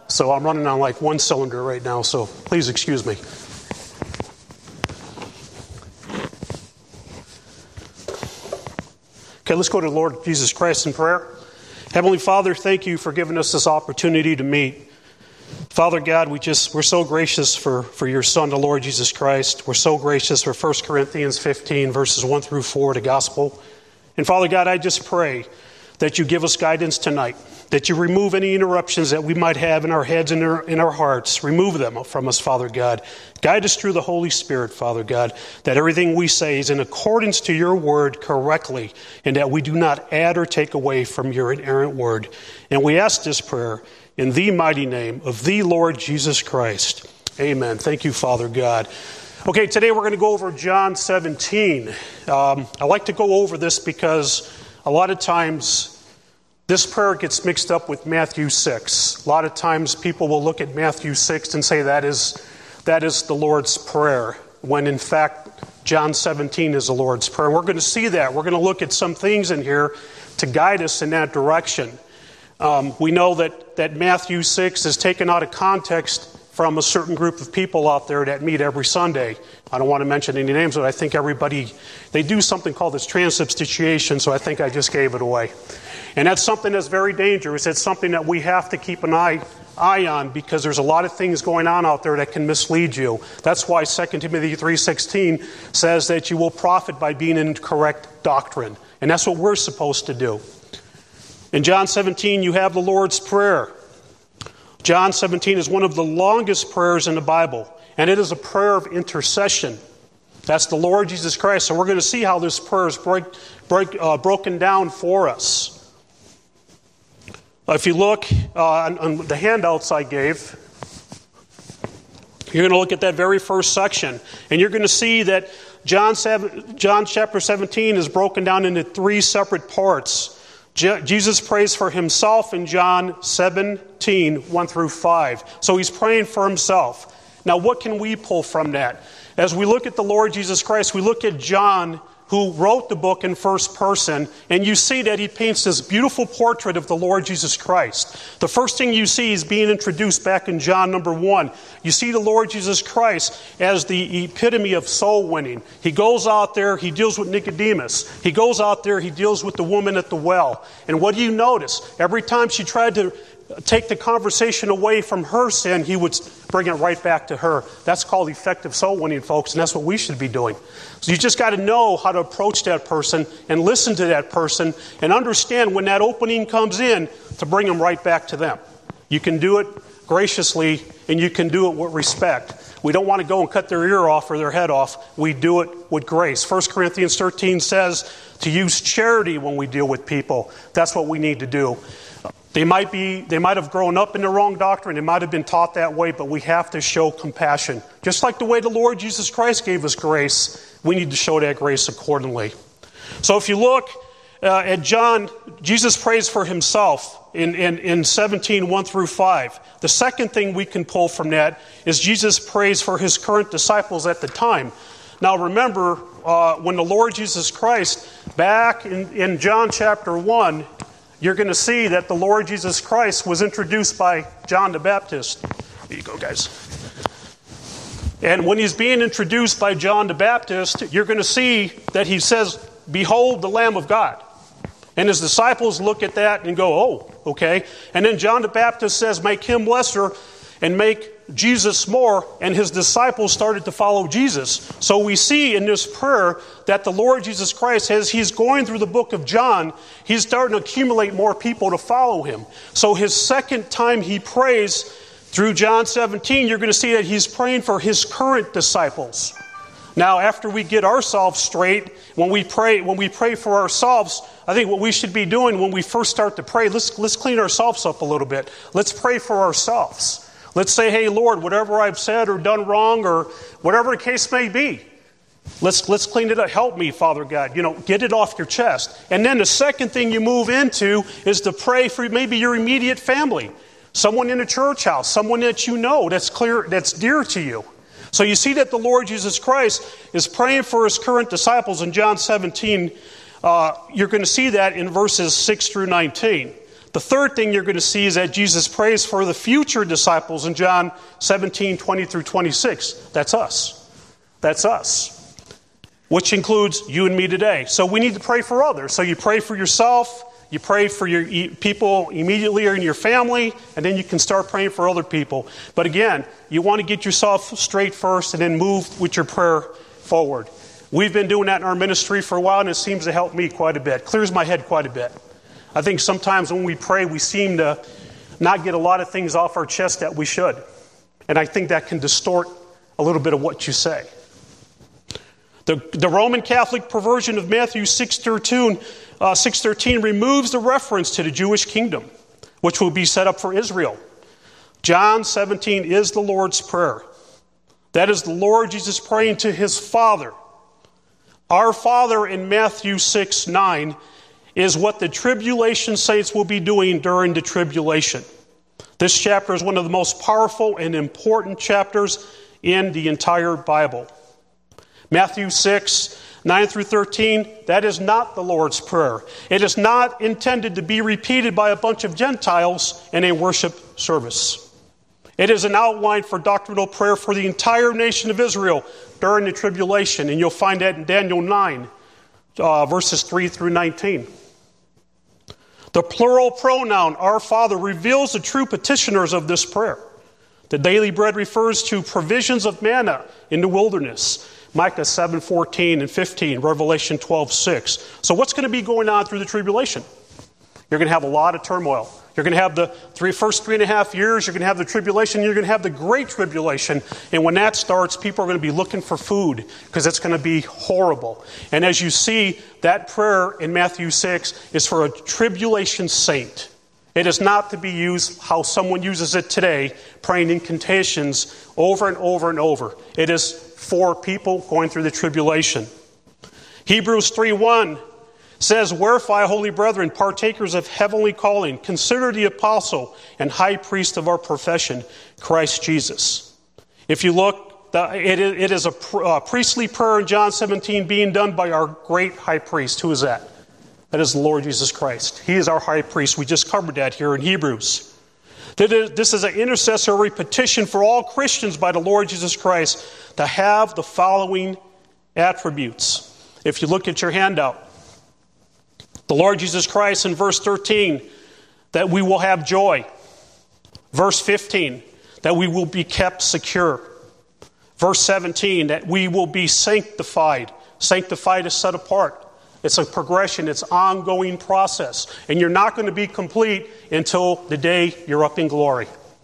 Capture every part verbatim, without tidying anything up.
So I'm running on like one cylinder right now, so please excuse me. Okay, let's go to the Lord Jesus Christ in prayer. Heavenly Father, thank you for giving us this opportunity to meet. Father God, we just, we're so gracious for, for your Son, the Lord Jesus Christ. We're so gracious for First Corinthians fifteen, verses one through four, the gospel. And Father God, I just pray that you give us guidance tonight, that you remove any interruptions that we might have in our heads and in our, in our hearts. Remove them from us, Father God. Guide us through the Holy Spirit, Father God, that everything we say is in accordance to your word correctly, and that we do not add or take away from your inerrant word. And we ask this prayer in the mighty name of the Lord Jesus Christ. Amen. Thank you, Father God. Okay, today we're going to go over John seventeen. Um, I like to go over this because a lot of times this prayer gets mixed up with Matthew six. A lot of times people will look at Matthew six and say that is, that is the Lord's Prayer, when in fact John seventeen is the Lord's Prayer. We're going to see that. We're going to look at some things in here to guide us in that direction. Um, we know that, that Matthew six is taken out of context from a certain group of people out there that meet every Sunday. I don't want to mention any names, but I think everybody, they do something called this transubstantiation, so I think I just gave it away. And that's something that's very dangerous. It's something that we have to keep an eye, eye on, because there's a lot of things going on out there that can mislead you. That's why Second Timothy three sixteen says that you will profit by being in correct doctrine. And that's what we're supposed to do. In John seventeen, you have the Lord's Prayer. John seventeen is one of the longest prayers in the Bible, and it is a prayer of intercession. That's the Lord Jesus Christ. So we're going to see how this prayer is break, break, uh, broken down for us. If you look uh, on, on the handouts I gave, you're going to look at that very first section, and you're going to see that John, seven, John chapter seventeen is broken down into three separate parts. Je- Jesus prays for himself in John seventeen, one through five. So he's praying for himself. Now, what can we pull from that? As we look at the Lord Jesus Christ, we look at John, who wrote the book in first person, and you see that he paints this beautiful portrait of the Lord Jesus Christ. The first thing you see is being introduced back in John number one. You see the Lord Jesus Christ as the epitome of soul winning. He goes out there, he deals with Nicodemus. He goes out there, he deals with the woman at the well. And what do you notice? Every time she tried to take the conversation away from her sin, he would bring it right back to her. That's called effective soul winning, folks, and that's what we should be doing. So you just got to know how to approach that person and listen to that person and understand when that opening comes in to bring them right back to them. You can do it graciously and you can do it with respect. We don't want to go and cut their ear off or their head off. We do it with grace. First Corinthians thirteen says to use charity when we deal with people. That's what we need to do. They might be, they might have grown up in the wrong doctrine. They might have been taught that way, but we have to show compassion. Just like the way the Lord Jesus Christ gave us grace, we need to show that grace accordingly. So if you look uh, at John, Jesus prays for himself in, in, in seventeen, one through five. The second thing we can pull from that is Jesus prays for his current disciples at the time. Now remember, uh, when the Lord Jesus Christ, back in, in John chapter one, you're going to see that the Lord Jesus Christ was introduced by John the Baptist. There you go, guys. And when he's being introduced by John the Baptist, you're going to see that he says, "Behold the Lamb of God." And his disciples look at that and go, "Oh, okay." And then John the Baptist says, "Make him lesser and make Jesus more," and his disciples started to follow Jesus. So we see in this prayer that the Lord Jesus Christ, as he's going through the book of John, he's starting to accumulate more people to follow him. So his second time he prays through John seventeen, you're going to see that he's praying for his current disciples. Now, after we get ourselves straight, when we pray, when we pray for ourselves, I think what we should be doing when we first start to pray, let's let's clean ourselves up a little bit. Let's pray for ourselves. Let's say, "Hey, Lord, whatever I've said or done wrong or whatever the case may be, let's let's clean it up. Help me, Father God. You know, get it off your chest." And then the second thing you move into is to pray for maybe your immediate family, someone in a church house, someone that you know that's clear, that's dear to you. So you see that the Lord Jesus Christ is praying for his current disciples in John seventeen. Uh, you're going to see that in verses six through nineteen. The third thing you're going to see is that Jesus prays for the future disciples in John seventeen, twenty through twenty-six. That's us. That's us. Which includes you and me today. So we need to pray for others. So you pray for yourself, you pray for your people immediately or in your family, and then you can start praying for other people. But again, you want to get yourself straight first and then move with your prayer forward. We've been doing that in our ministry for a while, and it seems to help me quite a bit. Clears my head quite a bit. I think sometimes when we pray, we seem to not get a lot of things off our chest that we should. And I think that can distort a little bit of what you say. The, the Roman Catholic perversion of Matthew six thirteen, uh, six thirteen removes the reference to the Jewish kingdom, which will be set up for Israel. John seventeen is the Lord's Prayer. That is the Lord Jesus praying to his Father. Our Father in Matthew six nine is what the tribulation saints will be doing during the tribulation. This chapter is one of the most powerful and important chapters in the entire Bible. Matthew six, nine through thirteen, that is not the Lord's Prayer. It is not intended to be repeated by a bunch of Gentiles in a worship service. It is an outline for doctrinal prayer for the entire nation of Israel during the tribulation, and you'll find that in Daniel nine, uh, verses three through nineteen. The plural pronoun, our Father, reveals the true petitioners of this prayer. The daily bread refers to provisions of manna in the wilderness. Micah seven fourteen and fifteen, Revelation twelve six. So what's going to be going on through the tribulation? You're going to have a lot of turmoil. You're going to have the three, first three and a half years. You're going to have the tribulation. You're going to have the great tribulation. And when that starts, people are going to be looking for food because it's going to be horrible. And as you see, that prayer in Matthew six is for a tribulation saint. It is not to be used how someone uses it today, praying incantations over and over and over. It is for people going through the tribulation. Hebrews three one says, "Wherefore, holy brethren, partakers of heavenly calling, consider the apostle and high priest of our profession, Christ Jesus." If you look, it is a priestly prayer in John seventeen being done by our great high priest. Who is that? That is the Lord Jesus Christ. He is our high priest. We just covered that here in Hebrews. This is an intercessory petition for all Christians by the Lord Jesus Christ to have the following attributes. If you look at your handout, the Lord Jesus Christ in verse thirteen, that we will have joy. Verse fifteen, that we will be kept secure. Verse seventeen, that we will be sanctified. Sanctified is set apart. It's a progression. It's an ongoing process. And you're not going to be complete until the day you're up in glory.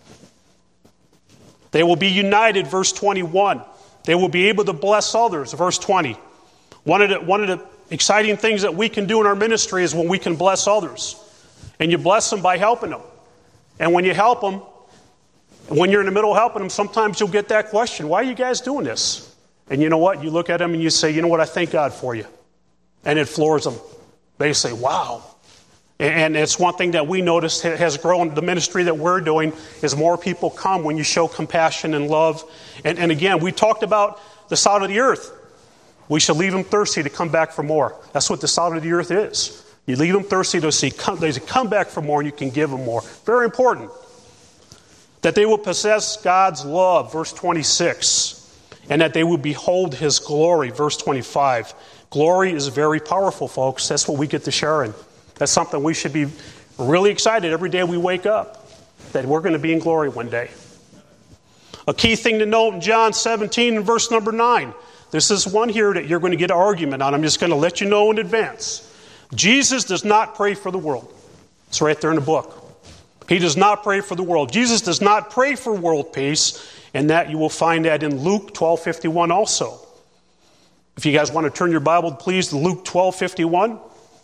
They will be united, verse twenty-one. They will be able to bless others, verse twenty. One of the, one of the exciting things that we can do in our ministry is when we can bless others. And you bless them by helping them. And when you help them, when you're in the middle of helping them, sometimes you'll get that question, why are you guys doing this? And you know what? You look at them and you say, you know what? I thank God for you. And it floors them. They say, wow. And it's one thing that we noticed has grown. The ministry that we're doing is more people come when you show compassion and love. And, and again, we talked about the salt of the earth. We should leave them thirsty to come back for more. That's what the salt of the earth is. You leave them thirsty to see, come, they say, come back for more, and you can give them more. Very important. That they will possess God's love, verse twenty-six. And that they will behold his glory, verse twenty-five. Glory is very powerful, folks. That's what we get to share in. That's something we should be really excited every day we wake up, that we're going to be in glory one day. A key thing to note in John seventeen and verse number nine. This is one here that you're going to get an argument on. I'm just going to let you know in advance. Jesus does not pray for the world. It's right there in the book. He does not pray for the world. Jesus does not pray for world peace, and that you will find that in Luke twelve fifty-one also. If you guys want to turn your Bible, please, to Luke twelve fifty-one.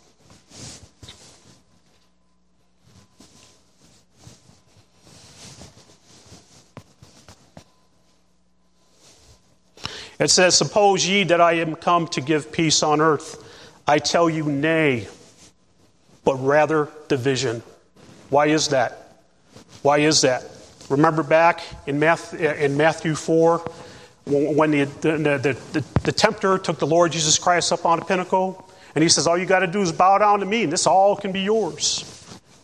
It says, suppose ye that I am come to give peace on earth. I tell you, nay, but rather division. Why is that? Why is that? Remember back in Matthew four, when the, the, the, the tempter took the Lord Jesus Christ up on a pinnacle, and he says, all you got to do is bow down to me, and this all can be yours.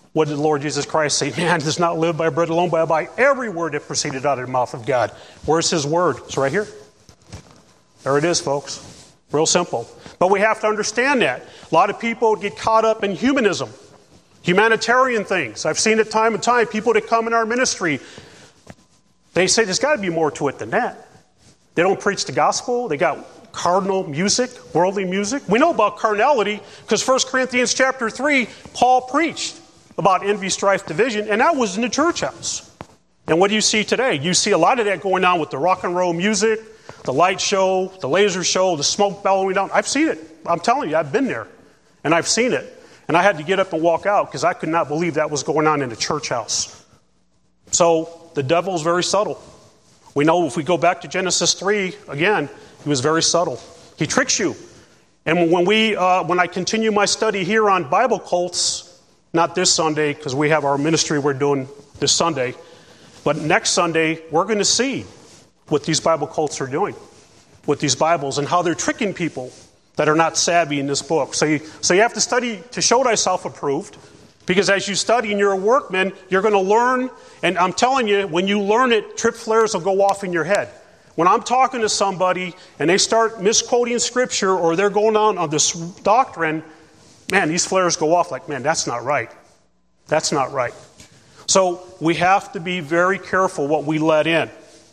What did the Lord Jesus Christ say? Man does not live by bread alone, but by every word that proceeded out of the mouth of God. Where's his word? It's right here. There it is, folks. Real simple. But we have to understand that. A lot of people get caught up in humanism, humanitarian things. I've seen it time and time. People that come in our ministry, they say there's got to be more to it than that. They don't preach the gospel. They got carnal music, worldly music. We know about carnality because First Corinthians chapter three, Paul preached about envy, strife, division, and that was in the church house. And what do you see today? You see a lot of that going on with the rock and roll music, the light show, the laser show, the smoke bellowing down. I've seen it. I'm telling you, I've been there. And I've seen it. And I had to get up and walk out because I could not believe that was going on in the church house. So the devil is very subtle. We know if we go back to Genesis three, again, he was very subtle. He tricks you. And when we, uh, when I continue my study here on Bible cults, not this Sunday because we have our ministry we're doing this Sunday, but next Sunday we're going to see what these Bible cults are doing with these Bibles and how they're tricking people that are not savvy in this book. So you, so you have to study to show thyself approved, because as you study and you're a workman, you're going to learn, and I'm telling you, when you learn it, trip flares will go off in your head. When I'm talking to somebody and they start misquoting Scripture or they're going on on this doctrine, man, these flares go off like, man, that's not right. That's not right. So we have to be very careful what we let in.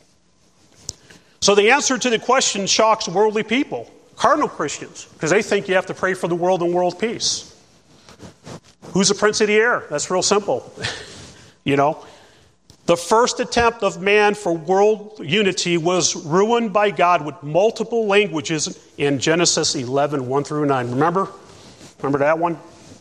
So the answer to the question shocks worldly people, carnal Christians, because they think you have to pray for the world and world peace. Who's the prince of the air? That's real simple. You know, the first attempt of man for world unity was ruined by God with multiple languages in Genesis eleven, one through nine. Remember? Remember that one?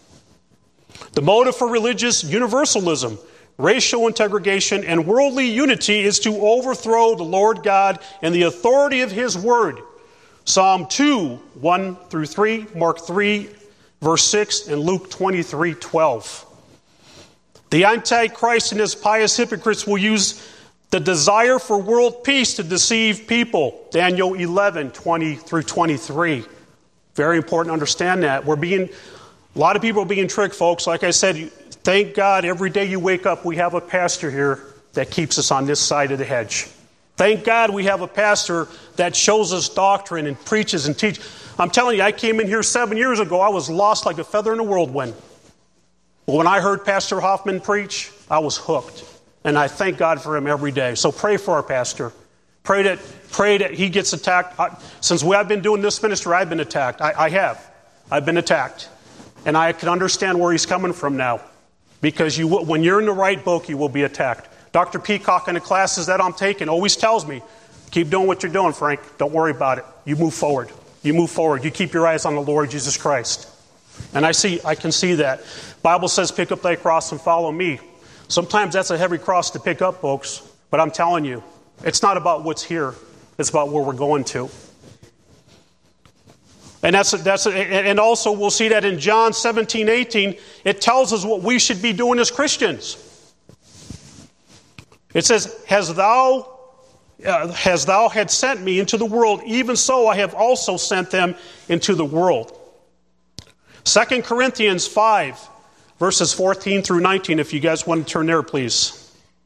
The motive for religious universalism, racial integration, and worldly unity is to overthrow the Lord God and the authority of his word. Psalm two, one through three, Mark three, verse six, and Luke twenty-three, twelve. The Antichrist and his pious hypocrites will use the desire for world peace to deceive people. Daniel eleven, twenty through twenty-three. Very important to understand that. We're being, a lot of people are being tricked, folks. Like I said, thank God every day you wake up, we have a pastor here that keeps us on this side of the hedge. Thank God we have a pastor that shows us doctrine and preaches and teaches. I'm telling you, I came in here seven years ago. I was lost like a feather in a whirlwind. But when I heard Pastor Hoffman preach, I was hooked. And I thank God for him every day. So pray for our pastor. Pray that, pray that he gets attacked. I, since we have been doing this ministry, I've been attacked. I, I have. I've been attacked. And I can understand where he's coming from now. Because you, when you're in the right book, you will be attacked. Doctor Peacock in the classes that I'm taking always tells me, keep doing what you're doing, Frank. Don't worry about it. You move forward. You move forward. You keep your eyes on the Lord Jesus Christ. And I see, I can see that. Bible says, pick up thy cross and follow me. Sometimes that's a heavy cross to pick up, folks. But I'm telling you, it's not about what's here. It's about where we're going to. And that's that's and also we'll see that in John seventeen, eighteen, it tells us what we should be doing as Christians. It says, "Has thou, uh, has thou had sent me into the world, even so I have also sent them into the world." Second Corinthians five, verses fourteen through nineteen, if you guys want to turn there, please.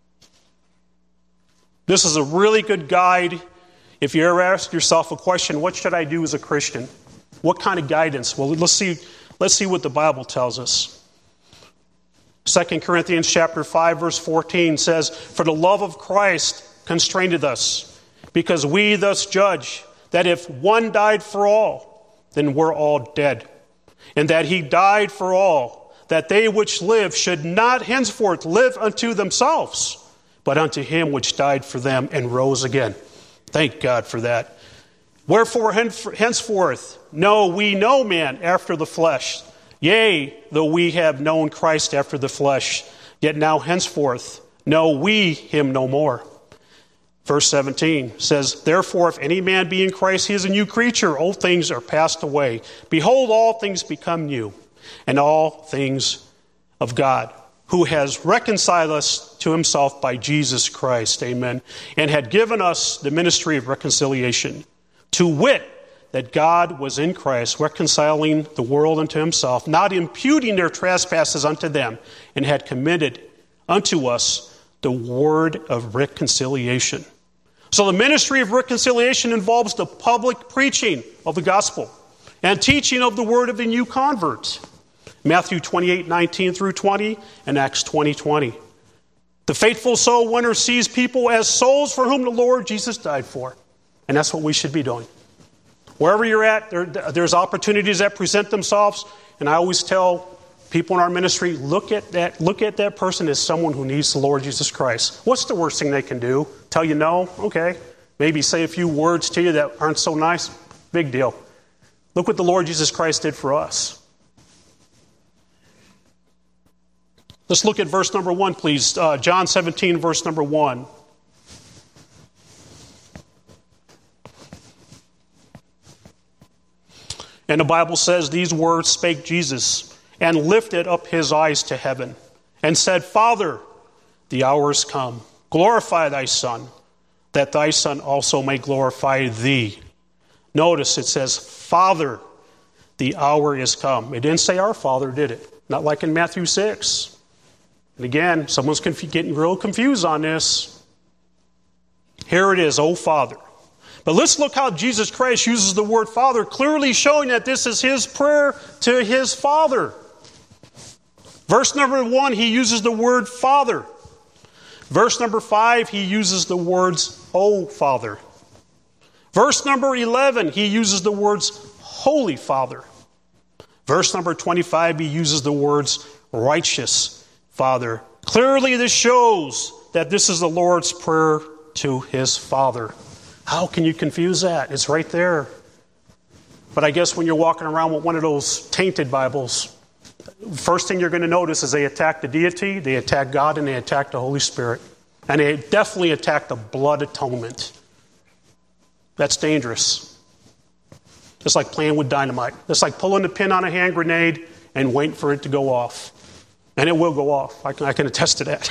This is a really good guide. If you ever ask yourself a question, what should I do as a Christian? What kind of guidance? Well, let's see, let's see what the Bible tells us. Second Corinthians chapter five, verse fourteen says, "For the love of Christ constraineth us, because we thus judge that if one died for all, then we're all dead. And that he died for all, that they which live should not henceforth live unto themselves, but unto him which died for them and rose again." Thank God for that. "Wherefore henceforth know we no man after the flesh. Yea, though we have known Christ after the flesh, yet now henceforth know we him no more." Verse seventeen says, "Therefore, if any man be in Christ, he is a new creature. Old things are passed away. Behold, all things become new. And all things of God, who has reconciled us to himself by Jesus Christ," amen, "and had given us the ministry of reconciliation, to wit, that God was in Christ, reconciling the world unto himself, not imputing their trespasses unto them, and had committed unto us the word of reconciliation. So the ministry of reconciliation involves the public preaching of the gospel and teaching of the word of the new convert. Matthew twenty-eight, nineteen through twenty, and Acts twenty, twenty. The faithful soul winner sees people as souls for whom the Lord Jesus died for. And that's what we should be doing. Wherever you're at, there, there's opportunities that present themselves. And I always tell people in our ministry, look at that, look at that person as someone who needs the Lord Jesus Christ. What's the worst thing they can do? Tell you no? Okay. Maybe say a few words to you that aren't so nice. Big deal. Look what the Lord Jesus Christ did for us. Let's look at verse number one, please. Uh, John seventeen, verse number one. And the Bible says, these words spake Jesus, and lifted up his eyes to heaven, and said, Father, the hour is come. Glorify thy Son, that thy Son also may glorify thee. Notice it says, Father, the hour is come. It didn't say our Father, did it? Not like in Matthew six. And again, someone's conf- getting real confused on this. Here it is, O Father. But let's look how Jesus Christ uses the word Father, clearly showing that this is his prayer to his Father. Verse number one, he uses the word Father. Verse number five, he uses the words, O Father. Verse number eleven, he uses the words, Holy Father. Verse number twenty-five, he uses the words, Righteous Father. Clearly this shows that this is the Lord's prayer to his Father. How can you confuse that? It's right there. But I guess when you're walking around with one of those tainted Bibles, first thing you're going to notice is they attack the deity, they attack God, and they attack the Holy Spirit. And they definitely attack the blood atonement. That's dangerous. It's like playing with dynamite. It's like pulling the pin on a hand grenade and waiting for it to go off. And it will go off. I can, I can attest to that.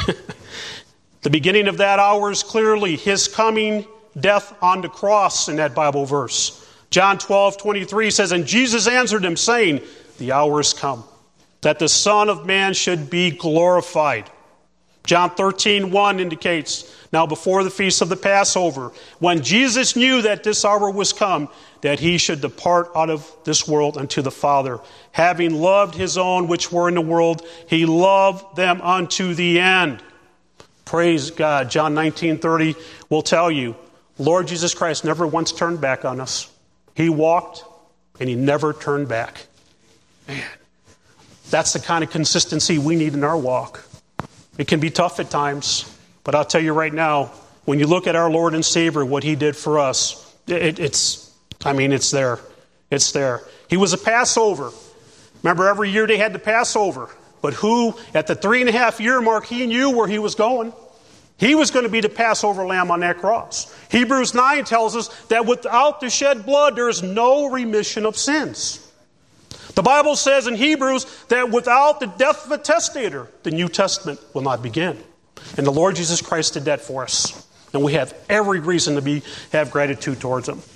The beginning of that hour is clearly his coming, death on the cross in that Bible verse. John twelve, twenty-three says, And Jesus answered him, saying, The hour is come, that the Son of Man should be glorified. John thirteen, one indicates, Now before the feast of the Passover, when Jesus knew that this hour was come, that he should depart out of this world unto the Father, having loved his own which were in the world, he loved them unto the end. Praise God. John nineteen, thirty will tell you, Lord Jesus Christ never once turned back on us. He walked and he never turned back. Man, that's the kind of consistency we need in our walk. It can be tough at times, but I'll tell you right now, when you look at our Lord and Savior, what he did for us, it, it's, I mean, it's there. It's there. He was a Passover. Remember, every year they had the Passover. But who, at the three and a half year mark, he knew where he was going. He was going to be the Passover lamb on that cross. Hebrews nine tells us that without the shed blood, there is no remission of sins. The Bible says in Hebrews that without the death of a testator, the New Testament will not begin. And the Lord Jesus Christ did that for us. And we have every reason to be have gratitude towards him.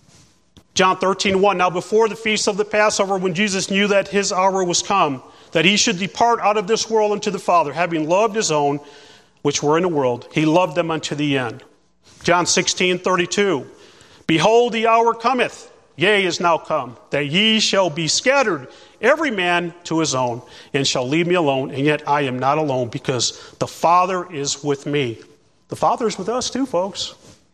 John thirteen, one, Now before the feast of the Passover, when Jesus knew that his hour was come, that he should depart out of this world unto the Father, having loved his own, which were in the world, he loved them unto the end. John sixteen, thirty-two, Behold, the hour cometh, yea, is now come, that ye shall be scattered, every man to his own, and shall leave me alone, and yet I am not alone, because the Father is with me. The Father is with us too, folks.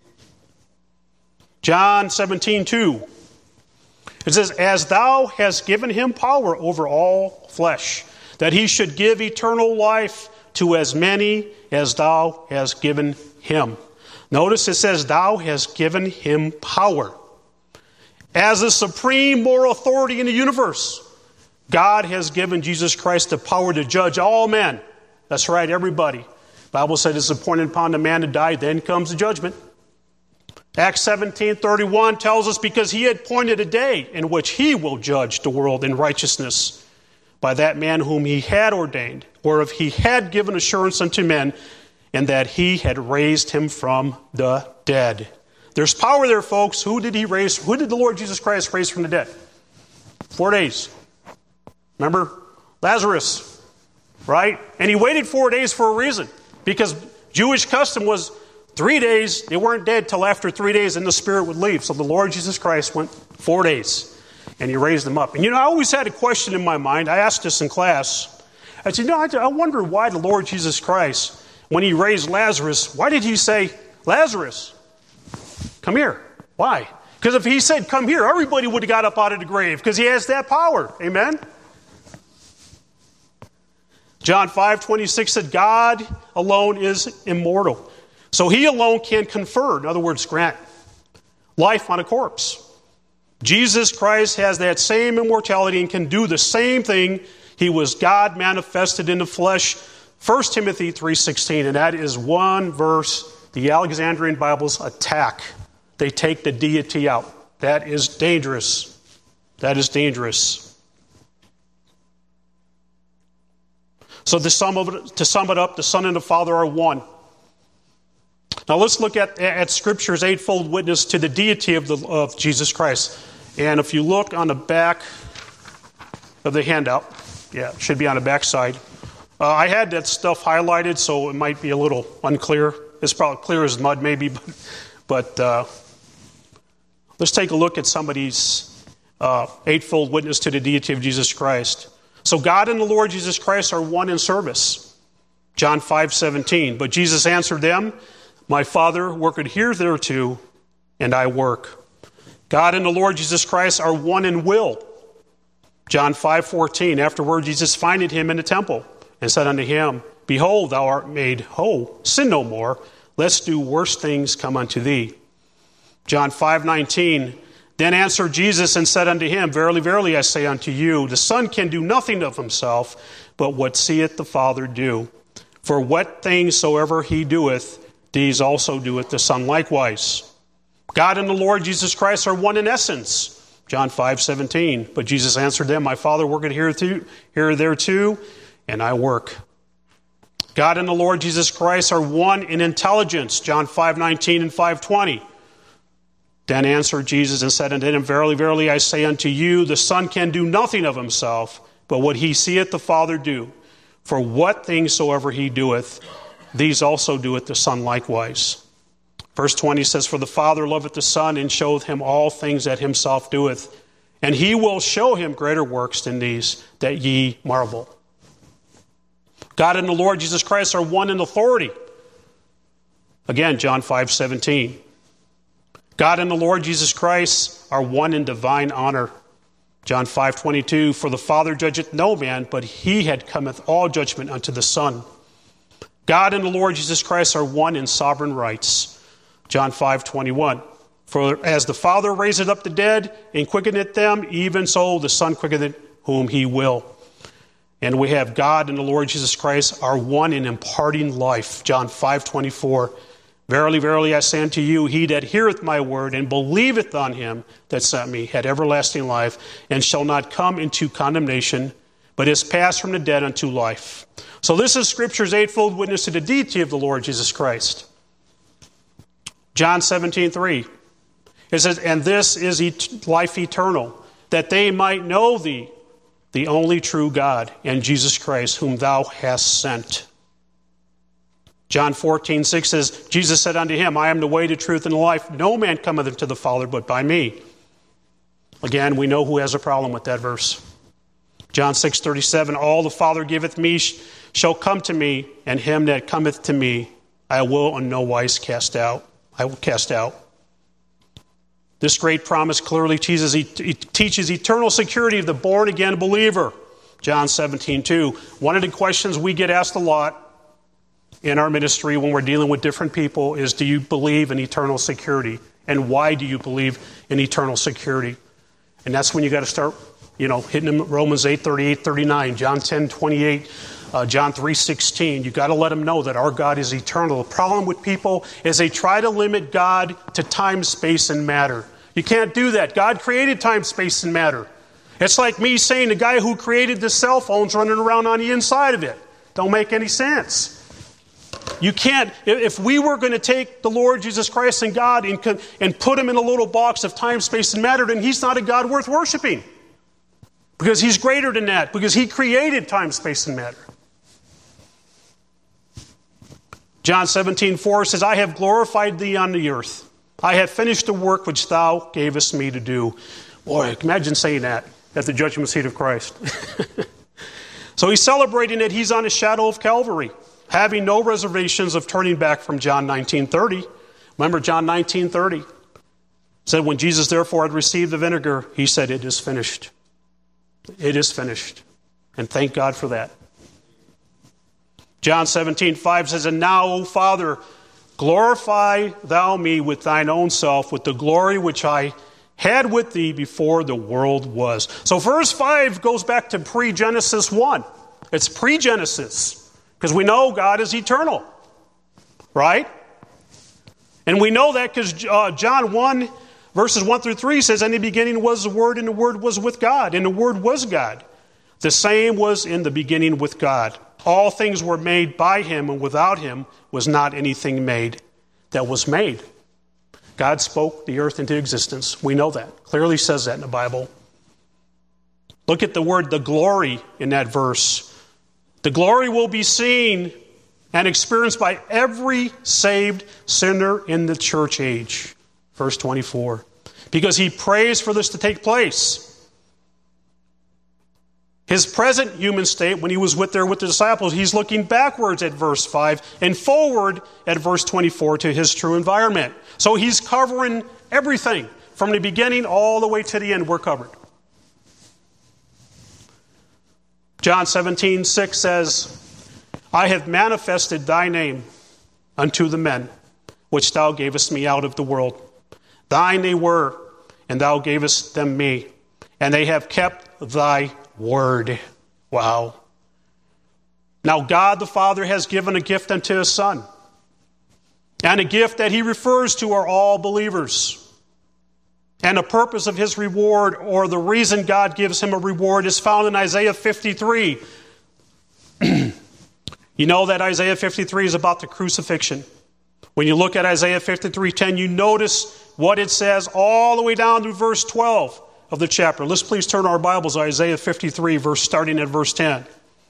John seventeen, two, it says, As thou hast given him power over all flesh, that he should give eternal life to as many as thou hast given him. Notice it says, Thou hast given him power. As the supreme moral authority in the universe, God has given Jesus Christ the power to judge all men. That's right, everybody. The Bible said it's appointed upon the man to die, then comes the judgment. Acts seventeen, thirty-one tells us, Because he had appointed a day in which he will judge the world in righteousness by that man whom he had ordained, whereof he had given assurance unto men, and that he had raised him from the dead. There's power there, folks. Who did he raise? Who did the Lord Jesus Christ raise from the dead? Four days. Remember? Lazarus. Right? And he waited four days for a reason. Because Jewish custom was three days. They weren't dead till after three days and the spirit would leave. So the Lord Jesus Christ went four days. And he raised them up. And you know, I always had a question in my mind. I asked this in class. I said, you know, I wonder why the Lord Jesus Christ, when he raised Lazarus, why did he say, Lazarus, come here? Why? Because if he said, come here, everybody would have got up out of the grave because he has that power. Amen? John five twenty-six said, God alone is immortal. So he alone can confer, in other words, grant life on a corpse. Jesus Christ has that same immortality and can do the same thing. He was God manifested in the flesh. First Timothy three sixteen, and that is one verse the Alexandrian Bibles attack. They take the deity out. That is dangerous. That is dangerous. So to sum, of, to sum it up, the Son and the Father are one. Now let's look at, at Scripture's eightfold witness to the deity of, the, of Jesus Christ. And if you look on the back of the handout, yeah, it should be on the back side. Uh, I had that stuff highlighted, so it might be a little unclear. It's probably clear as mud, maybe. But, but uh, let's take a look at somebody's uh, eightfold witness to the deity of Jesus Christ. So God and the Lord Jesus Christ are one in service. John five seventeen. But Jesus answered them, my Father worketh hitherto, and I work. God and the Lord Jesus Christ are one in will. John five fourteen. Afterward Jesus findeth him in the temple, and said unto him, behold, thou art made whole. Sin no more, lest do worse things come unto thee. John five nineteen. Then answered Jesus and said unto him, verily, verily, I say unto you, the Son can do nothing of himself, but what seeth the Father do. For what things soever he doeth, these also doeth the Son likewise. God and the Lord Jesus Christ are one in essence. John five seventeen. But Jesus answered them, my Father worketh here thereto, and I work. God and the Lord Jesus Christ are one in intelligence. John five nineteen and five twenty. Then answered Jesus and said unto him, verily, verily, I say unto you, the Son can do nothing of himself, but what he seeth the Father do. For what things soever he doeth, these also doeth the Son likewise. Verse twenty says, for the Father loveth the Son, and showeth him all things that himself doeth. And he will show him greater works than these, that ye marvel. God and the Lord Jesus Christ are one in authority. Again, John five seventeen. God and the Lord Jesus Christ are one in divine honor. John five twenty-two. For the Father judgeth no man, but he had cometh all judgment unto the Son. God and the Lord Jesus Christ are one in sovereign rights. John five twenty-one. For as the Father raiseth up the dead and quickeneth them, even so the Son quickeneth whom he will. And we have God and the Lord Jesus Christ are one in imparting life. John five twenty-four. Verily, verily, I say unto you, he that heareth my word and believeth on him that sent me had everlasting life, and shall not come into condemnation, but is passed from the dead unto life. So this is Scripture's eightfold witness to the deity of the Lord Jesus Christ. John seventeen three. It says, and this is et- life eternal, that they might know thee, the only true God, and Jesus Christ, whom thou hast sent. John fourteen six says, Jesus said unto him, I am the way, the truth, and the life. No man cometh unto the Father but by me. Again, we know who has a problem with that verse. John six thirty-seven, all the Father giveth me shall come to me, and him that cometh to me I will in no wise cast out. I will cast out. This great promise clearly teaches, it teaches eternal security of the born-again believer. John seventeen two. One of the questions we get asked a lot in our ministry when we're dealing with different people is, do you believe in eternal security? And why do you believe in eternal security? And that's when you got to start, you know, hitting them. Romans eight thirty-eight thirty-nine, John ten twenty-eight, uh, John three sixteen. You got to let them know that our God is eternal. The problem with people is they try to limit God to time, space, and matter. You can't do that. God created time, space, and matter. It's like me saying the guy who created the cell phone's running around on the inside of it. Don't make any sense. You can't, if we were going to take the Lord Jesus Christ and God and, and put him in a little box of time, space, and matter, then he's not a God worth worshiping. Because he's greater than that. Because he created time, space, and matter. John seventeen four says, I have glorified thee on the earth. I have finished the work which thou gavest me to do. Boy, imagine saying that at the judgment seat of Christ. So he's celebrating that he's on the shadow of Calvary, having no reservations of turning back from John nineteen thirty. Remember John nineteen thirty? Said, when Jesus therefore had received the vinegar, he said, it is finished. It is finished. And thank God for that. John seventeen five says, and now, O Father, glorify thou me with thine own self, with the glory which I had with thee before the world was. So verse five goes back to pre-Genesis one. It's pre-Genesis. Because we know God is eternal. Right? And we know that because uh, John one, verses one through three says, in the beginning was the Word, and the Word was with God, and the Word was God. The same was in the beginning with God. All things were made by him, and without him was not anything made that was made. God spoke the earth into existence. We know that. Clearly says that in the Bible. Look at the word, the glory, in that verse. The glory will be seen and experienced by every saved sinner in the church age. Verse twenty-four. Because he prays for this to take place. His present human state, when he was with there with the disciples, he's looking backwards at verse five and forward at verse twenty-four to his true environment. So he's covering everything from the beginning all the way to the end. We're covered. John seventeen six says, I have manifested thy name unto the men which thou gavest me out of the world. Thine they were, and thou gavest them me, and they have kept thy word. Wow. Now God the Father has given a gift unto his Son. And a gift that he refers to are all believers. And the purpose of his reward, or the reason God gives him a reward, is found in Isaiah fifty-three. You know that Isaiah fifty-three is about the crucifixion. When you look at Isaiah fifty-three ten, you notice what it says all the way down to verse twelve of the chapter. Let's please turn our Bibles to Isaiah fifty-three, verse starting at verse ten.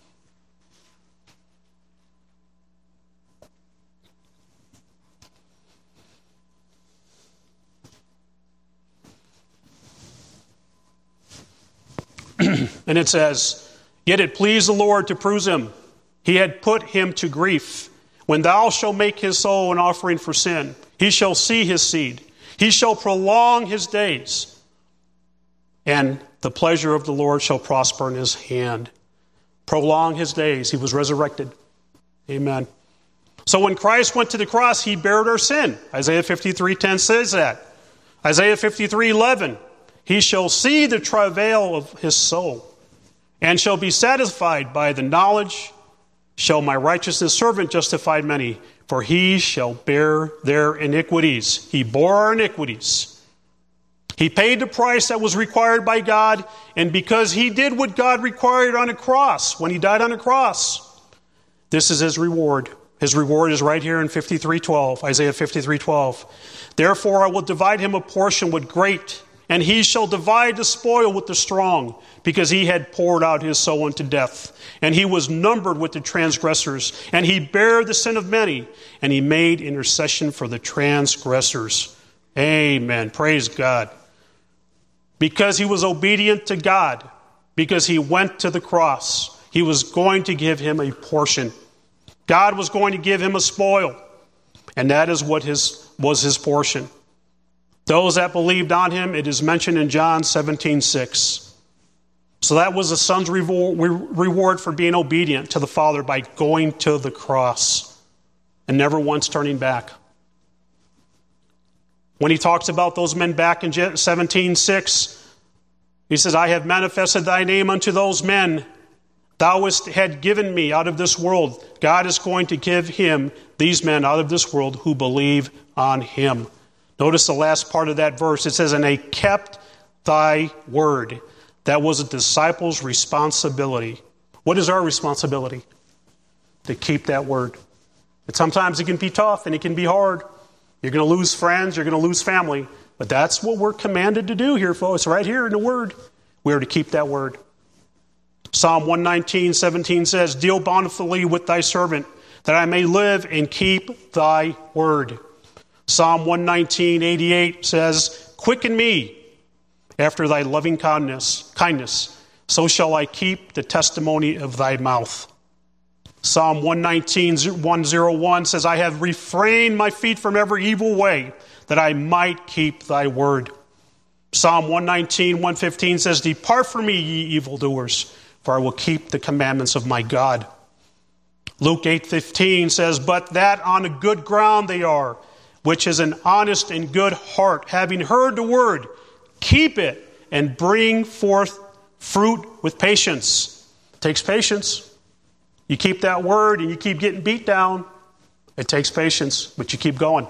And it says, yet it pleased the Lord to bruise him. He had put him to grief. When thou shalt make his soul an offering for sin, he shall see his seed. He shall prolong his days. And the pleasure of the Lord shall prosper in his hand. Prolong his days. He was resurrected. Amen. So when Christ went to the cross, he bared our sin. Isaiah fifty-three ten says that. Isaiah fifty-three eleven. He shall see the travail of his soul, and shall be satisfied by the knowledge. Shall my righteousness servant justify many, for he shall bear their iniquities. He bore our iniquities. He paid the price that was required by God, and because he did what God required on a cross, when he died on a cross, this is his reward. His reward is right here in fifty-three twelve, Isaiah fifty-three twelve. Therefore I will divide him a portion with great, and he shall divide the spoil with the strong, because he had poured out his soul unto death. And he was numbered with the transgressors, and he bare the sin of many, and he made intercession for the transgressors. Amen. Praise God. Because he was obedient to God, because he went to the cross, he was going to give him a portion. God was going to give him a spoil, and that is what his was his portion. Those that believed on him, it is mentioned in John seventeen six. So that was the Son's reward for being obedient to the Father by going to the cross and never once turning back. When he talks about those men back in seventeen six, he says, I have manifested thy name unto those men thou had given me out of this world. God is going to give him, these men out of this world, who believe on him. Notice the last part of that verse. It says, and they kept thy word. That was a disciple's responsibility. What is our responsibility? To keep that word. And sometimes it can be tough and it can be hard. You're going to lose friends. You're going to lose family. But that's what we're commanded to do here, folks. Right here in the Word. We are to keep that Word. Psalm one nineteen, seventeen says, deal bountifully with thy servant, that I may live and keep thy word. Psalm one nineteen, eighty-eight says, quicken me after thy loving kindness, kindness, so shall I keep the testimony of thy mouth. Psalm one nineteen, one oh one says, I have refrained my feet from every evil way, that I might keep thy word. Psalm one nineteen, one fifteen says, depart from me, ye evildoers, for I will keep the commandments of my God. Luke eight fifteen says, but that on a good ground they are, which is an honest and good heart, having heard the word, keep it and bring forth fruit with patience. It takes patience. You keep that word and you keep getting beat down. It takes patience, but you keep going.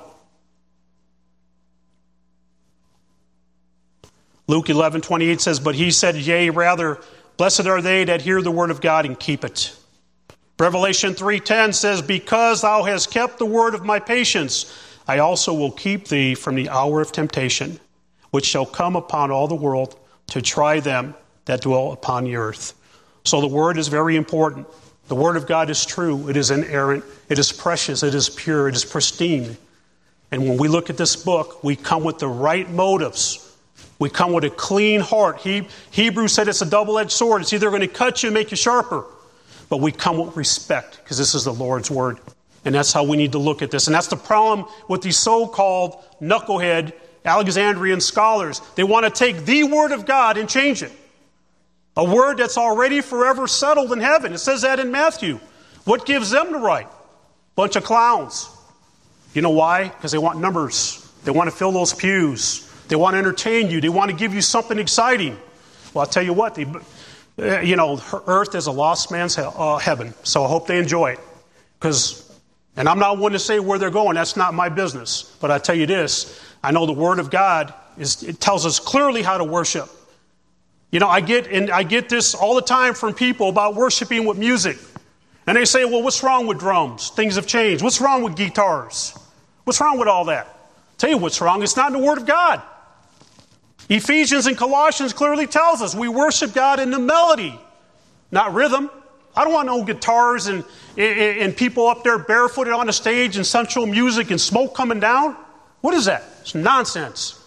Luke eleven twenty-eight says, but he said, yea, rather, blessed are they that hear the word of God and keep it. Revelation three ten says, because thou hast kept the word of my patience, I also will keep thee from the hour of temptation, which shall come upon all the world to try them that dwell upon the earth. So the word is very important. The word of God is true. It is inerrant. It is precious. It is pure. It is pristine. And when we look at this book, we come with the right motives. We come with a clean heart. He, Hebrews said it's a double-edged sword. It's either going to cut you and make you sharper. But we come with respect because this is the Lord's word. And that's how we need to look at this. And that's the problem with these so-called knucklehead Alexandrian scholars. They want to take the word of God and change it. A word that's already forever settled in heaven. It says that in Matthew. What gives them the right? Bunch of clowns. You know why? Because they want numbers. They want to fill those pews. They want to entertain you. They want to give you something exciting. Well, I'll tell you what. They, uh, you know, earth is a lost man's he- uh, heaven. So I hope they enjoy it. Because, and I'm not one to say where they're going. That's not my business. But I tell you this. I know the Word of God is. It tells us clearly how to worship. You know, I get and I get this all the time from people about worshiping with music. And they say, well, what's wrong with drums? Things have changed. What's wrong with guitars? What's wrong with all that? I'll tell you what's wrong. It's not in the Word of God. Ephesians and Colossians clearly tells us we worship God in the melody, not rhythm. I don't want no guitars and, and, and people up there barefooted on the stage and sensual music and smoke coming down. What is that? It's nonsense.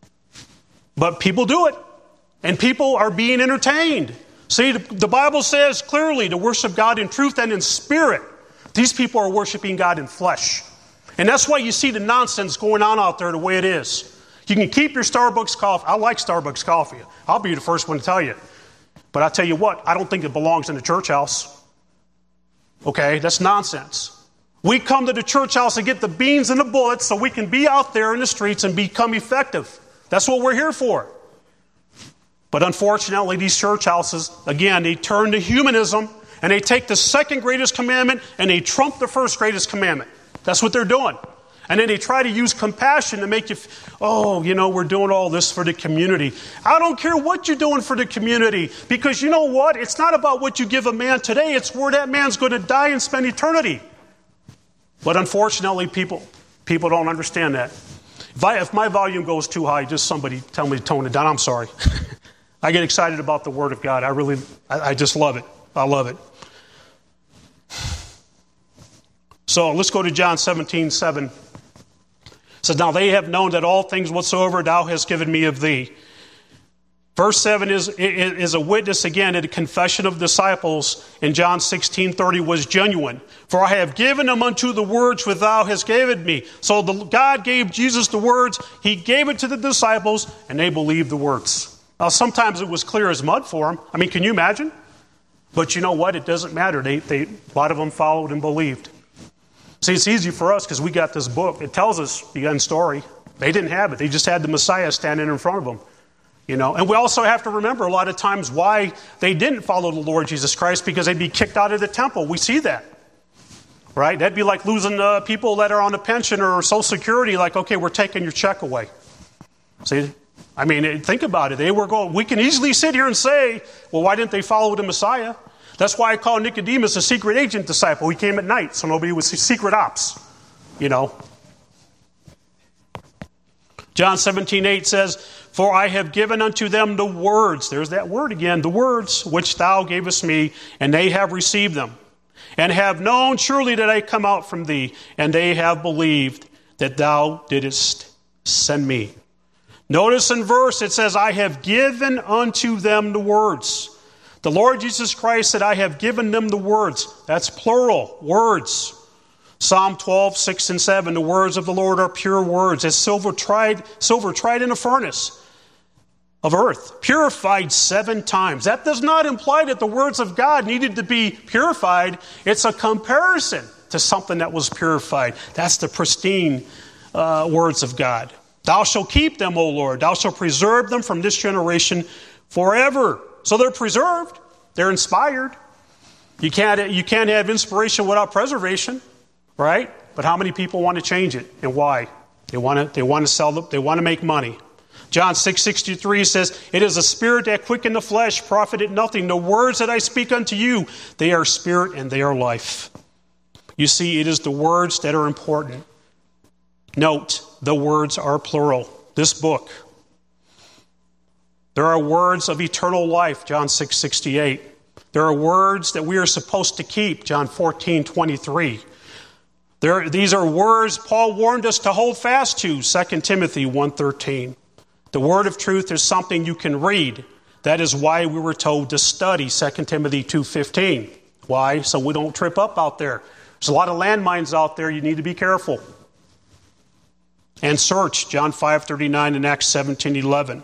But people do it. And people are being entertained. See, the Bible says clearly to worship God in truth and in spirit. These people are worshiping God in flesh. And that's why you see the nonsense going on out there the way it is. You can keep your Starbucks coffee. I like Starbucks coffee. I'll be the first one to tell you. But I tell you what, I don't think it belongs in the church house. Okay, that's nonsense. We come to the church house to get the beans and the bullets so we can be out there in the streets and become effective. That's what we're here for. But unfortunately, these church houses, again, they turn to humanism and they take the second greatest commandment and they trump the first greatest commandment. That's what they're doing. And then they try to use compassion to make you, oh, you know, we're doing all this for the community. I don't care what you're doing for the community, because you know what? It's not about what you give a man today. It's where that man's going to die and spend eternity. But unfortunately, people people don't understand that. If, I, if my volume goes too high, just somebody tell me to tone it down. I'm sorry. I get excited about the Word of God. I really, I, I just love it. I love it. So let's go to John seventeen seven. It says, now they have known that all things whatsoever thou hast given me of thee. Verse seven is, is a witness again that the confession of disciples in John sixteen thirty was genuine. For I have given them unto the words which thou hast given me. So the, God gave Jesus the words. He gave it to the disciples, and they believed the words. Now, sometimes it was clear as mud for them. I mean, can you imagine? But you know what? It doesn't matter. They, they, a lot of them followed and believed. See, it's easy for us because we got this book. It tells us the end story. They didn't have it. They just had the Messiah standing in front of them. You know, and we also have to remember a lot of times why they didn't follow the Lord Jesus Christ, because they'd be kicked out of the temple. We see that. Right? That'd be like losing uh, people that are on a pension or Social Security, like, okay, we're taking your check away. See? I mean, think about it. They were going, we can easily sit here and say, well, why didn't they follow the Messiah? That's why I call Nicodemus a secret agent disciple. He came at night, so nobody was secret ops, you know. John seventeen eight says, for I have given unto them the words, there's that word again, the words which thou gavest me, and they have received them, and have known surely that I come out from thee, and they have believed that thou didst send me. Notice in verse it says, I have given unto them the words. The Lord Jesus Christ said, I have given them the words. That's plural, words. Psalm twelve, six and seven, the words of the Lord are pure words, as silver tried, silver tried in a furnace of earth, purified seven times. That does not imply that the words of God needed to be purified. It's a comparison to something that was purified. That's the pristine uh, words of God. Thou shalt keep them, O Lord. Thou shalt preserve them from this generation forever. So they're preserved. They're inspired. You can't, you can't have inspiration without preservation, right? But how many people want to change it, and why? They want to, they want to sell them. They want to make money. John six sixty-three says, it is a spirit that quicken the flesh, profited nothing. The words that I speak unto you, they are spirit and they are life. You see, it is the words that are important. Note, the words are plural. This book. There are words of eternal life, John six sixty-eight. There are words that we are supposed to keep, John fourteen twenty-three. There, these are words Paul warned us to hold fast to, Second Timothy one thirteen. The word of truth is something you can read. That is why we were told to study Second Timothy two fifteen. Why? So we don't trip up out there. There's a lot of landmines out there. You need to be careful. And search, John five thirty-nine and Acts seventeen eleven.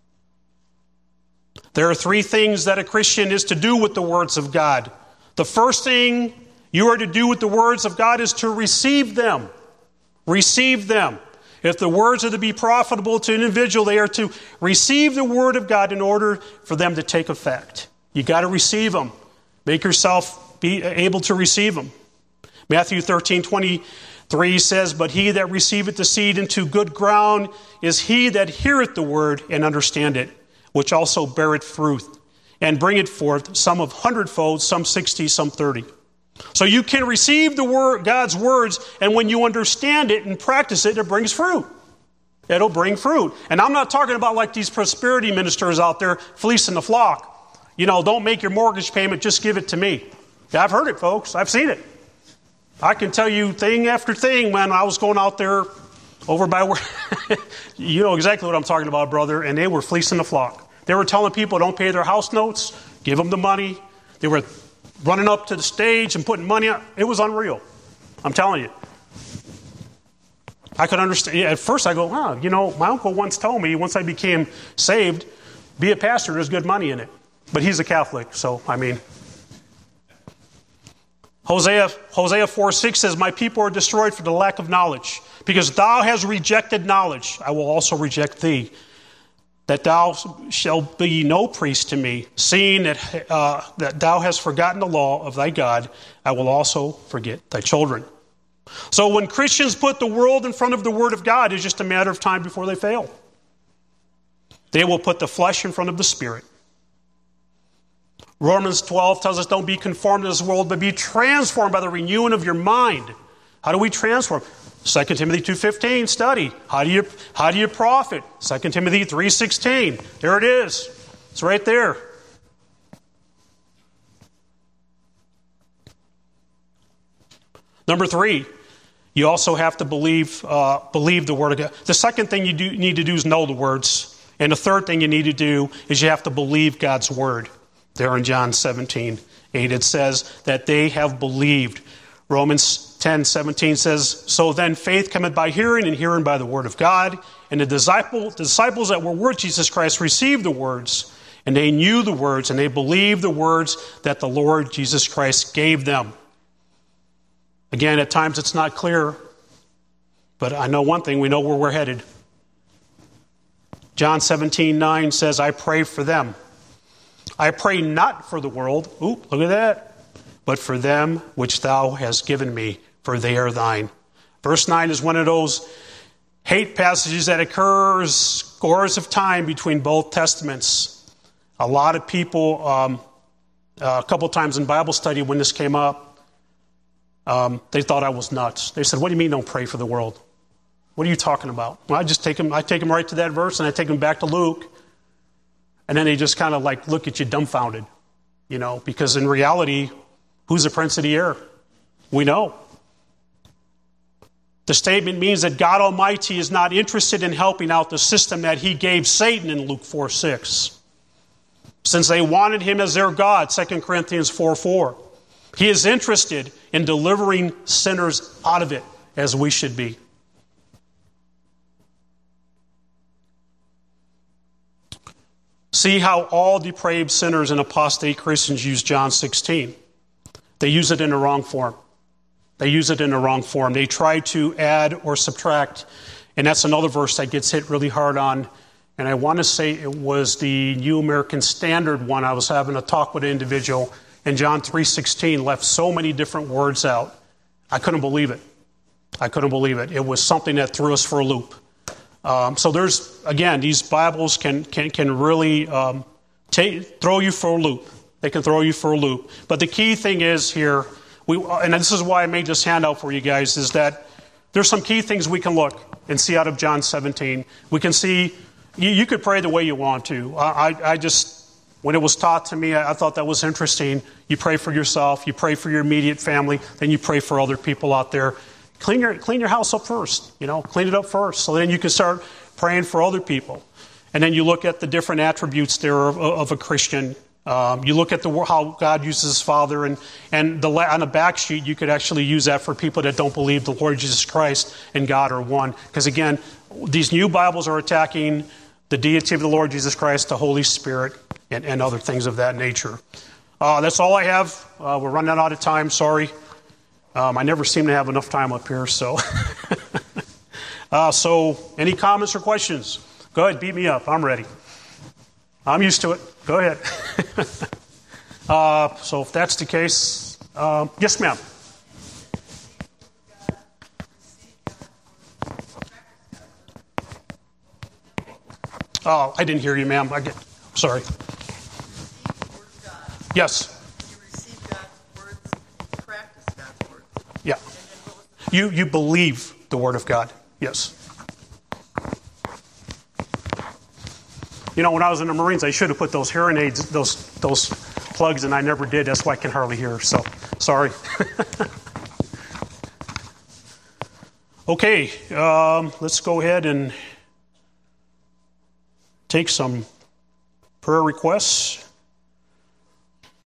There are three things that a Christian is to do with the words of God. The first thing you are to do with the words of God is to receive them. Receive them. If the words are to be profitable to an individual, they are to receive the word of God in order for them to take effect. You got to receive them. Make yourself be able to receive them. Matthew thirteen twenty-three says, but he that receiveth the seed into good ground is he that heareth the word and understand it, which also beareth fruit, and bringeth forth some of hundredfold, some sixty, some thirty. So you can receive the word, God's words, and when you understand it and practice it, it brings fruit. It'll bring fruit. And I'm not talking about like these prosperity ministers out there fleecing the flock. You know, don't make your mortgage payment, just give it to me. Yeah, I've heard it, folks. I've seen it. I can tell you thing after thing when I was going out there over by where, you know exactly what I'm talking about, brother, and they were fleecing the flock. They were telling people don't pay their house notes, give them the money. They were running up to the stage and putting money on. It was unreal. I'm telling you. I could understand. At first I go, wow, you know, my uncle once told me once I became saved, be a pastor, there's good money in it. But he's a Catholic, so, I mean. Hosea, Hosea four six says, my people are destroyed for the lack of knowledge. Because thou hast rejected knowledge, I will also reject thee. That thou shalt be no priest to me, seeing that, uh, that thou hast forgotten the law of thy God, I will also forget thy children. So when Christians put the world in front of the word of God, it's just a matter of time before they fail. They will put the flesh in front of the spirit. Romans twelve tells us don't be conformed to this world, but be transformed by the renewing of your mind. How do we transform? Second Timothy two fifteen, study. How do you how do you profit? Second Timothy three sixteen. There it is. It's right there. Number three, you also have to believe uh, believe the word of God. The second thing you do, need to do is know the words. And the third thing you need to do is you have to believe God's word. There in John seventeen eight, it says that they have believed. Romans ten seventeen says, so then faith cometh by hearing, and hearing by the word of God. And the disciple, the disciples that were with Jesus Christ received the words, and they knew the words, and they believed the words that the Lord Jesus Christ gave them. Again, at times it's not clear, but I know one thing, we know where we're headed. John seventeen nine says, I pray for them. I pray not for the world, ooh, look at that, but for them which thou hast given me, for they are thine. Verse nine is one of those hate passages that occurs scores of time between both testaments. A lot of people um, Uh, a couple of times in Bible study when this came up, um, they thought I was nuts. They said, what do you mean don't pray for the world? What are you talking about? Well, I just take them, I take them right to that verse, and I take them back to Luke. And then they just kind of like look at you dumbfounded, you know, because in reality, who's the prince of the air? We know. The statement means that God Almighty is not interested in helping out the system that he gave Satan in Luke four six. Since they wanted him as their God, Second Corinthians four four. He is interested in delivering sinners out of it, as we should be. See how all depraved sinners and apostate Christians use John sixteen. They use it in the wrong form. They use it in the wrong form. They try to add or subtract, and that's another verse that gets hit really hard on. And I want to say it was the New American Standard one. I was having a talk with an individual, and John three sixteen left so many different words out. I couldn't believe it. I couldn't believe it. It was something that threw us for a loop. Um, so there's, again, these Bibles can can, can really um, take, throw you for a loop. They can throw you for a loop. But the key thing is here, we, and this is why I made this handout for you guys, is that there's some key things we can look and see out of John seventeen. We can see, you, you could pray the way you want to. I, I, I just, when it was taught to me, I, I thought that was interesting. You pray for yourself, you pray for your immediate family, then you pray for other people out there. Clean your clean your house up first, you know, clean it up first, so then you can start praying for other people. And then you look at the different attributes there of, of a Christian. Um, you look at the how God uses His Father, and and the on the back sheet you could actually use that for people that don't believe the Lord Jesus Christ and God are one. Because again, these new Bibles are attacking the deity of the Lord Jesus Christ, the Holy Spirit, and, and other things of that nature. Uh, that's all I have. Uh, we're running out of time. Sorry. Um, I never seem to have enough time up here, so. uh, so, any comments or questions? Go ahead, beat me up. I'm ready. I'm used to it. Go ahead. uh, so, if that's the case, uh, yes, ma'am. Oh, I didn't hear you, ma'am. I get. Sorry. Yes. Yeah. You you believe the Word of God. Yes. You know, when I was in the Marines, I should have put those hearing aids, those those plugs, and I never did. That's why I can hardly hear. So, sorry. Okay, um, let's go ahead and take some prayer requests.